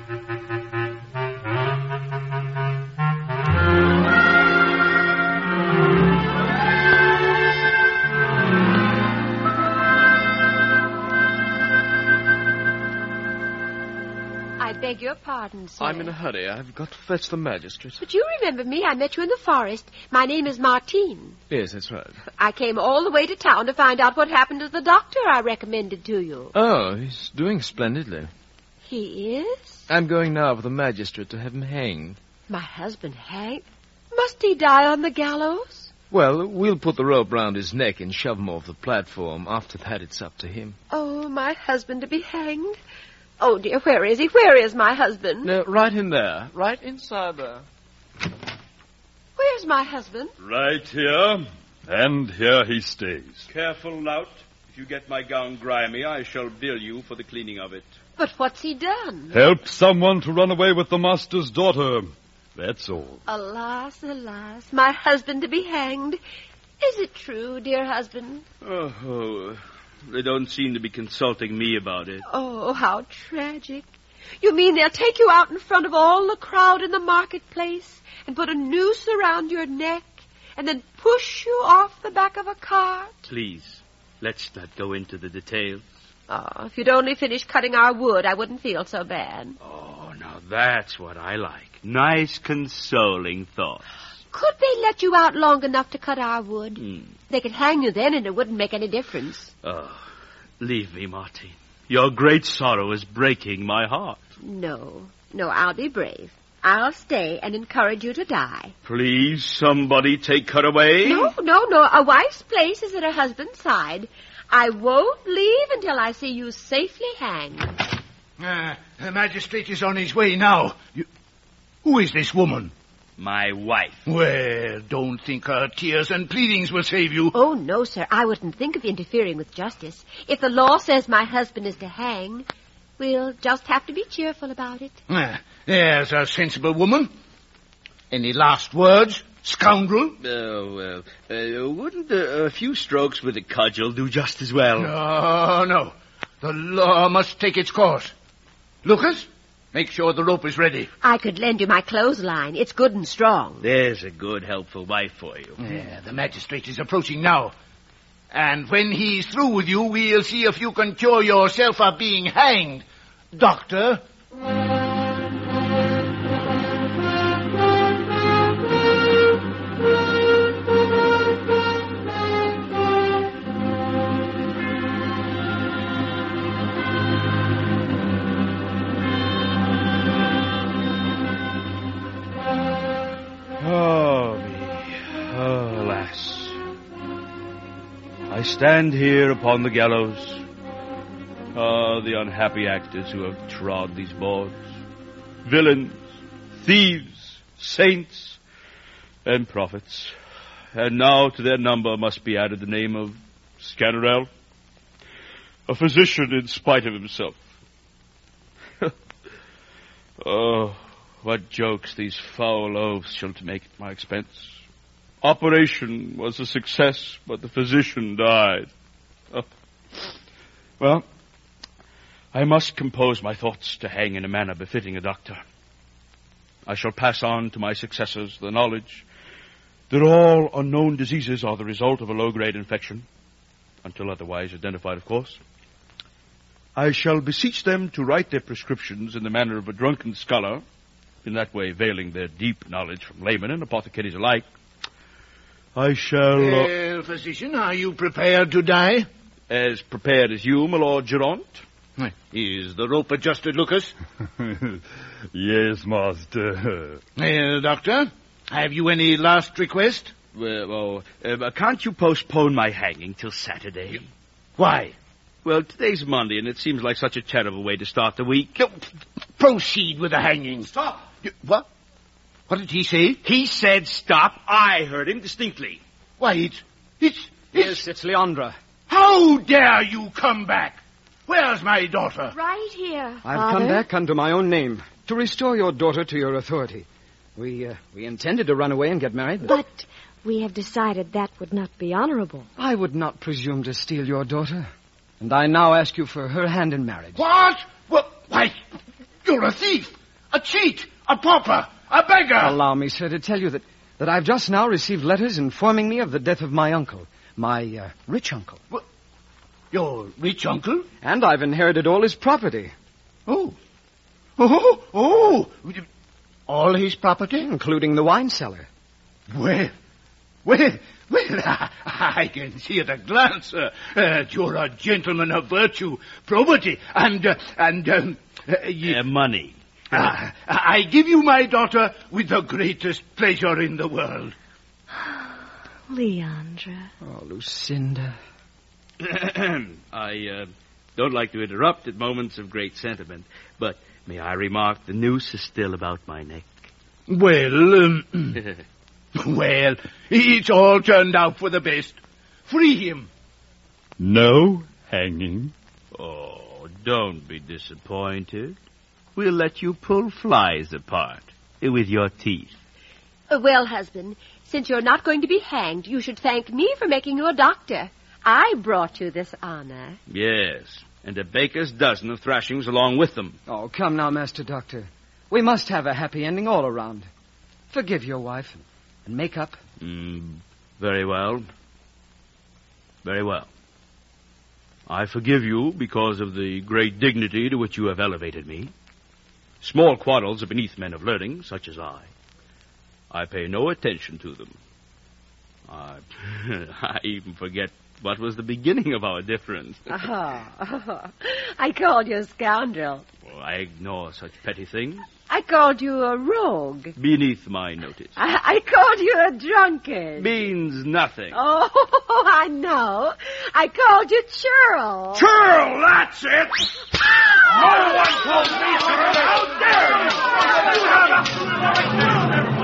I beg your pardon, sir. I'm in a hurry. I've got to fetch the magistrate. But you remember me. I met you in the forest. My name is Martine. Yes, that's right. I came all the way to town to find out what happened to the doctor I recommended to you. Oh, he's doing splendidly. He is? I'm going now for the magistrate to have him hanged. My husband hanged? Must he die on the gallows? Well, we'll put the rope round his neck and shove him off the platform. After that, it's up to him. Oh, my husband to be hanged? Oh, dear, where is he? Where is my husband? No, right in there. Right inside there. Where's my husband? Right here. And here he stays. Careful, Lout. If you get my gown grimy, I shall bill you for the cleaning of it. But what's he done? Helped someone to run away with the master's daughter. That's all. Alas, alas, my husband to be hanged. Is it true, dear husband? Oh, they don't seem to be consulting me about it. Oh, how tragic. You mean they'll take you out in front of all the crowd in the marketplace and put a noose around your neck and then push you off the back of a cart? Please, let's not go into the details. Oh, if you'd only finish cutting our wood, I wouldn't feel so bad. Oh, now that's what I like. Nice, consoling thoughts. Could they let you out long enough to cut our wood? They could hang you then, and it wouldn't make any difference. Oh, leave me, Martine. Your great sorrow is breaking my heart. No, I'll be brave. I'll stay and encourage you to die. Please, somebody take her away. No. A wife's place is at her husband's side. I won't leave until I see you safely hanged. The magistrate is on his way now. Who is this woman? My wife. Well, don't think her tears and pleadings will save you. Oh, no, sir. I wouldn't think of interfering with justice. If the law says my husband is to hang, we'll just have to be cheerful about it. There's a sensible woman. Any last words, scoundrel? Wouldn't a few strokes with a cudgel do just as well? No. The law must take its course. Lucas, make sure the rope is ready. I could lend you my clothesline. It's good and strong. There's a good, helpful wife for you. Yeah, the magistrate is approaching now. And when he's through with you, we'll see if you can cure yourself of being hanged. Doctor... I stand here upon the gallows. Ah, the unhappy actors who have trod these boards. Villains, thieves, saints, and prophets. And now to their number must be added the name of Sganarelle, a physician in spite of himself. Oh, what jokes these foul oaths shall make at my expense. Operation was a success, but the physician died. Oh. Well, I must compose my thoughts to hang in a manner befitting a doctor. I shall pass on to my successors the knowledge that all unknown diseases are the result of a low-grade infection, until otherwise identified, of course. I shall beseech them to write their prescriptions in the manner of a drunken scholar, in that way veiling their deep knowledge from laymen and apothecaries alike. I shall... Well, physician, are you prepared to die? As prepared as you, my Lord Geronte. Is the rope adjusted, Lucas? Yes, master. Doctor, have you any last request? Can't you postpone my hanging till Saturday? Why? Well, today's Monday, and it seems like such a terrible way to start the week. No, proceed with the hanging. Stop! What? What did he say? He said stop. I heard him distinctly. Why, Yes, it's Leandra. How dare you come back? Where's my daughter? Right here, I've come back under my own name to restore your daughter to your authority. We intended to run away and get married, But we have decided that would not be honorable. I would not presume to steal your daughter. And I now ask you for her hand in marriage. What? Why, you're a thief, a cheat, a pauper, a beggar. Allow me, sir, to tell you that I've just now received letters informing me of the death of my uncle, my rich uncle. What? Your rich uncle? And I've inherited all his property. Oh. All his property? Including the wine cellar. Well, I can see at a glance you're a gentleman of virtue, probity, and money. I give you my daughter with the greatest pleasure in the world. Leandra. Oh, Lucinda. I don't like to interrupt at moments of great sentiment, but may I remark the noose is still about my neck? Well, well, it's all turned out for the best. Free him. No hanging. Oh, don't be disappointed. We'll let you pull flies apart with your teeth. Well, husband, since you're not going to be hanged, you should thank me for making you a doctor. I brought you this honor. Yes, and a baker's dozen of thrashings along with them. Oh, come now, Master Doctor. We must have a happy ending all around. Forgive your wife and make up. Very well. Very well. I forgive you because of the great dignity to which you have elevated me. Small quarrels are beneath men of learning, such as I. I pay no attention to them. I even forget what was the beginning of our difference. I called you a scoundrel. Well, I ignore such petty things. I called you a rogue. Beneath my notice. I called you a drunkard. Means nothing. Oh, I know. I called you churl. Churl, that's it! No one told me, sir. How dare you!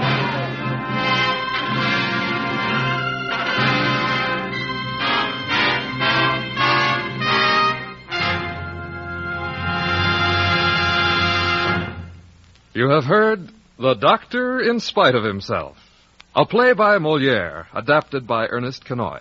You have heard The Doctor in Spite of Himself, a play by Molière, adapted by Ernest Kinoy.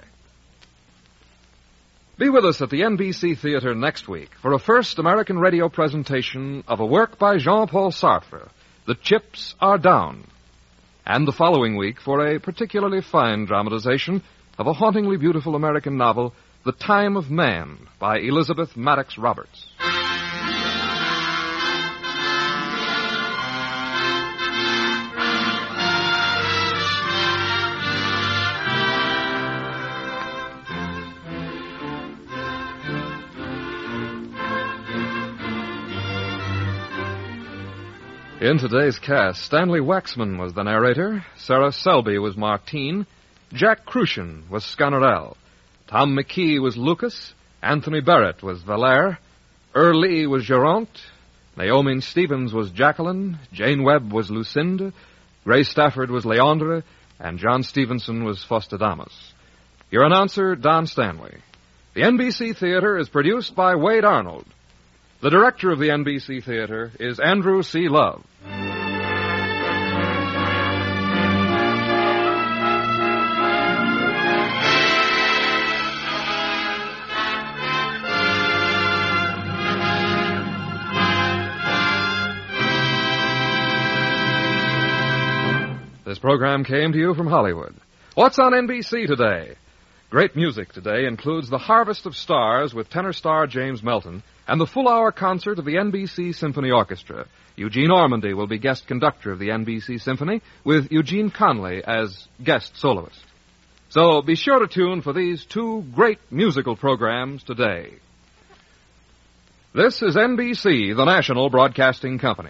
Be with us at the NBC Theater next week for a first American radio presentation of a work by Jean-Paul Sartre, The Chips Are Down, and the following week for a particularly fine dramatization of a hauntingly beautiful American novel, The Time of Man, by Elizabeth Maddox Roberts. In today's cast, Stanley Waxman was the narrator, Sarah Selby was Martine, Jack Crucian was Sganarelle, Tom McKee was Lucas. Anthony Barrett was Valere. Earl Lee was Geronte. Naomi Stevens was Jacqueline. Jane Webb was Lucinda. Grace Stafford was Leandra. And John Stevenson was Fostodamus. Your announcer, Don Stanley. The NBC Theater is produced by Wade Arnold. The director of the NBC Theater is Andrew C. Love. This program came to you from Hollywood. What's on NBC today? Great music today includes The Harvest of Stars with tenor star James Melton and the full-hour concert of the NBC Symphony Orchestra. Eugene Ormandy will be guest conductor of the NBC Symphony with Eugene Conley as guest soloist. So be sure to tune for these two great musical programs today. This is NBC, the national broadcasting company.